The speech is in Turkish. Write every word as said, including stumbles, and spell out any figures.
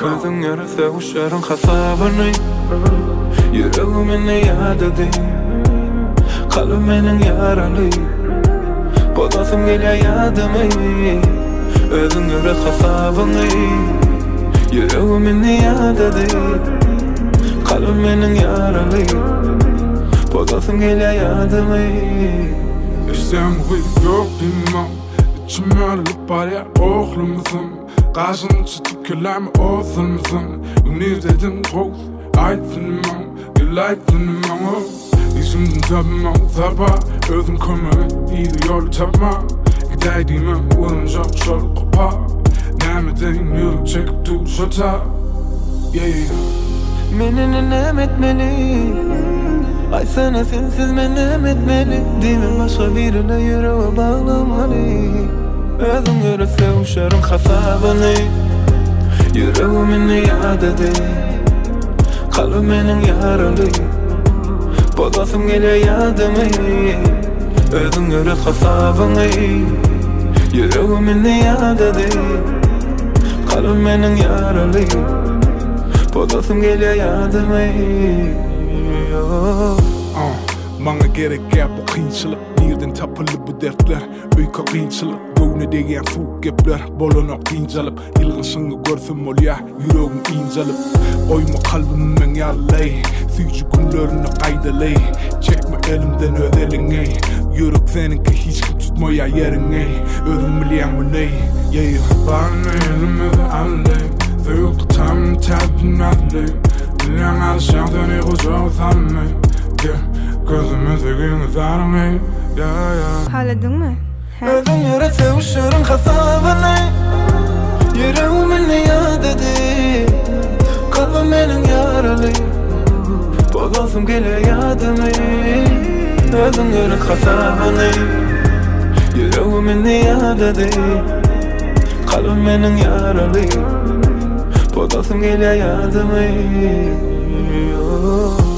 Özün yarasa uşarın hasabını Yüreğimin yadadı Kalbimin yaralı Bodasım geliyor yadımı Özün yarasa hasabını Yüreğimin yadadı Kalbimin yaralı Bodasım geliyor yadımı İşten bu yok bilmem İçime alıp var ya oğlumuzun Karşını çıtıp kelime oğlumuzun Ümni dedim koks Aydınmam, gel aydınmam İzimden tapmam tapa Özüm kömür, iyi yol tapma Gideydiğime vurunca şol kopa Nemedeyim yürü çekip dur şota Yeah yeah Menini nem etmeli Ay sana sensiz men nem etmeli Dime başka birine yüreğe bağlamalı Özüm görürse uşarım hasabını Yüreğimin yadadı Kalbimin yaralı Bodasım geliyor yadımı Özün görür hasabını Yüreğimin yadadı Kalbimin yaralı Bodasım geliyor yadımı Bana gerek gel bu kıyınçılık Nereden tapılı bu dertler Uyku kıyınçılık Göğne degen fuq gepler Bolonok incalıp Yılgısını görsüm ol ya Yüreğim incalıp Oyma kalbimin yarlay Suyucu günlerini kaydalay Çekme elimden öz elini Yürek seninki hiç kim tutmaya yerini Özüm bilen bu ney Yeah Bana elimi allay Suyukta tam tatmin allay Bilen alışan seni kucağı sanmay Yeah Gözümü sevginiz aramay Yeah yeah Haladın mı? Özün yarasa uşarın hasabını Yüreğimin yadadı Kalbimin yaralı Bodasım geliyor yadımı Özün yarasa hasabını Yüreğimin yadadı Kalbimin yaralı Bodasım geliyor yadımı